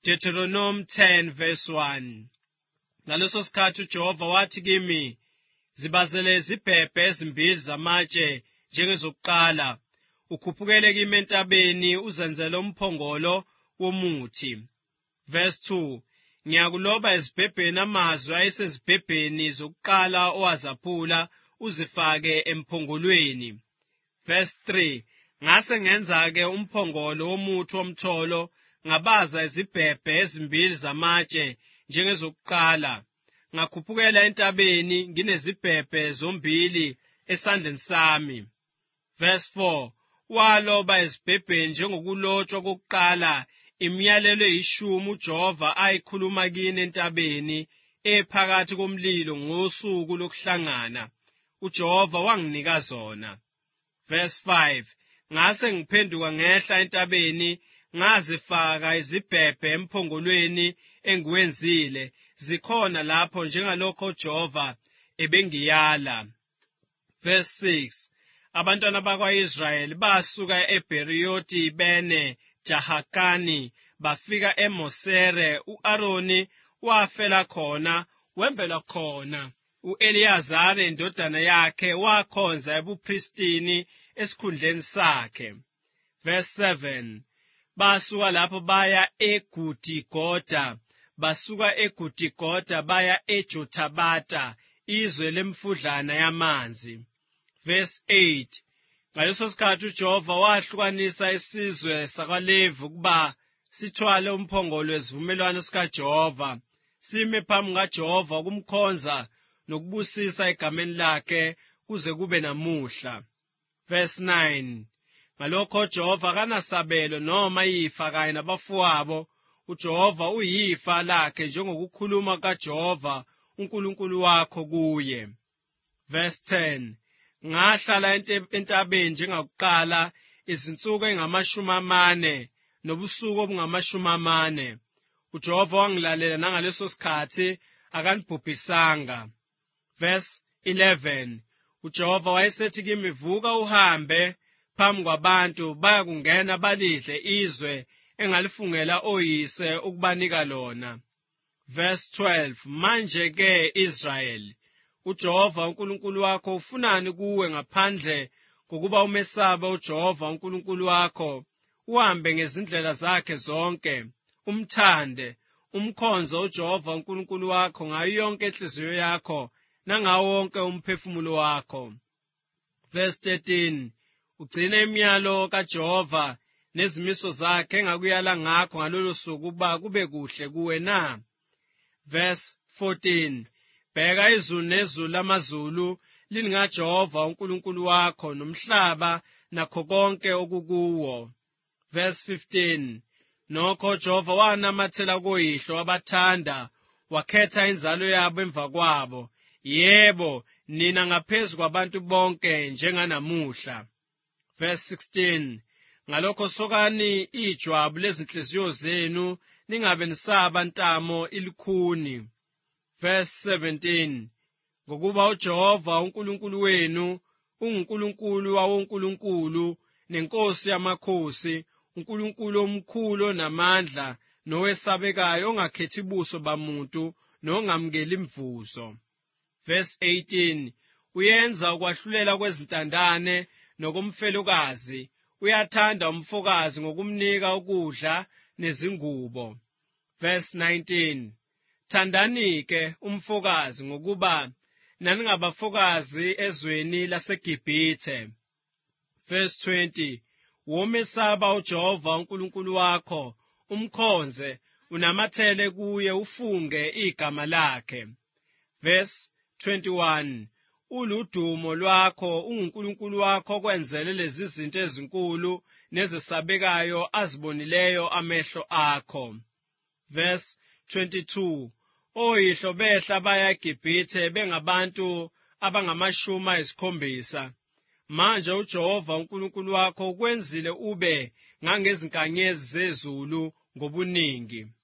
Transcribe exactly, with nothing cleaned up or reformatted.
Deuteronomy ten verse one. Ngaleso sikhathi uJehova wathi kimi, zibazele izibhebhe ezimbili zamatshe njengezokuqala, ukhuphukele kimi entabeni uzenzele umphongolo womuthi. Verse two. Ngiyakuloba ezibhebheni amazwi ayesezibhebheni zokuqala owazaphula uzifake emphongolweni. Verse three. Ngase ngenza-ke umphongolo womuthi womtholo ngabaza izibhebhe ezimbili zamatshe njengezokuqala, ngakhuphukela entabeni nginezibhebhe zombili esandleni sami. Verse four. Waloba ezibhebheni njengokulotshwa kokuqala imiyalelo eyishumi uJehova ayikhuluma kini entabeni ephakathi komlilo ngosuku lokuhlangana. uJehova wanginika zona. Verse five. Ngase ngiphenduka ngehla entabeni ngazifaka izibhebhe emphongolweni engiwenzile, zikhona lapho njengalokho uJehova ebengiyala. Verse six. Abantwana bakwa-Israyeli basuka eBheriyoti bene Jahakani bafika eMosere. U-Aroni wafela khona, wembela khona. U-Eliyazari indodana yakhe wakhonza ebupristini esikhundleni sakhe. Verse seven. Basuka lapho baya eGudigoda, basuka eGudigoda baya eJothabata, izwe lemfudlana yamanzi. Verse eight. Ngaleso sikhathi uJehova wahlukanisa isizwe sakwaLevi ukuba sithwale umphongolo wesivumelwano sikaJehova, sime phambi kaJehova ukumkhonza nokubusisa egameni lakhe kuze kube namuhla. Verse nine. Ngalokho uJehova kanasabelo noma ifa kanye nabafowabo. uJehova uyifa lakhe njengokukhuluma kaJehova uNkulunkulu wakho kuye. Verse ten. Ngahlala entabeni njengakuqala izinsuku engamashumi amane nobusuku obungamashumi amane. uJehova wangilalela nangaleso sikhathi akanibhubhisanga. Verse eleven. uJehova wayesethi kimi, vuka uhambe phambi kwabantu bayakungena balidle izwe engalifungela oyise ukubanika lona. Verse twelve. Manje-ke Israyeli, uJehova uNkulunkulu wakho ufunani kuwe ngaphandle kokuba umesaba uJehova uNkulunkulu wakho, uhambe ngezindlela zakhe zonke, umthande, umkhonze uJehova uNkulunkulu wakho ngayo yonke inhliziyo yakho nangawo wonke umphefumulo wakho. Verse thirteen. Ugcine imiyalo kaJehova nezimiso zakhe engakuyala ngakho ngalolo suku ukuba kube kuhle kuwe na. Verse fourteen. Bheka izulu nezulu lamazulu lingaJehova uNkulunkulu wakho nomhlaba nakho konke okukuwo. Verse fifteen. Nokho Jehova wanamathela koyihlo wabathanda, wakhetha inzalo yabo emva kwabo, yebo nina ngaphezu kwabantu bonke njenganamuhla. Verse sixteen. Ngalokho sokani ijwabu lezinhliziyo zenu, ningabe nisaba ntamo ilikhuni. Verse seventeen. Ngokuba uJehova uNkulunkulu wenu unguNkulunkulu wawonkulunkulu nenkosi yamakhosi, uNkulunkulu omkhulu onamandla nowesabekayo, ongakhethi buso bamuntu nongamukeli imvuzo. Verse eighteen. Uyenza ukwahlulela kwezintandane nokomfelokazi, uyathanda umfokazi ngokumnika ukudla nezingubo. Verse nineteen. Thandani-ke umfokazi ngokuba naningabafokazi ezweni laseGibhithe. Verse twenty. Womesaba uJehova uNkulunkulu wakho, umkhonze, unamathele kuye, ufunge igama lakhe. Verse twenty-one. Uludumo lwakho unguNkulunkulu wakho kwenzele lezi zinto ezinkulu nezesabekayo azibonileyo amehlo akho. Verse twenty-two. Oyihlo behla baya eGibhithe bengabantu abangamashumi ayisikhombisa. Manje uJehova uNkulunkulu wakho ukwenzile ube ngangezinkanyezi zezulu ngobuningi.